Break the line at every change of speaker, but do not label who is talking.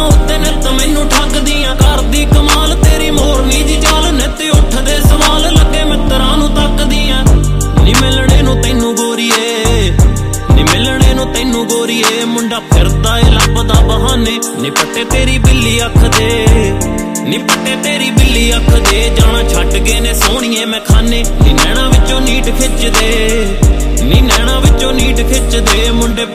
उत्ते नित मैनू ठगदियां करदी कमाल तेरी मोरनी जी चाल नित उठदे सवाल लगे मित्रां नू तकदियां नी मिलणे नू तैनू गोरीए नी मिलणे नू तैनू गोरीए मुंडा फिरदा ए लभदा बहाने नी पट्टे तेरी बिल्ली अख दे नी पट्टे तेरी बिल्ली अख दे जाना छड्ड गए ने सोहणीए मैं खाने नी नैना विचों नीट खिच दे नी नैना विचों नीट खिच दे मुंडे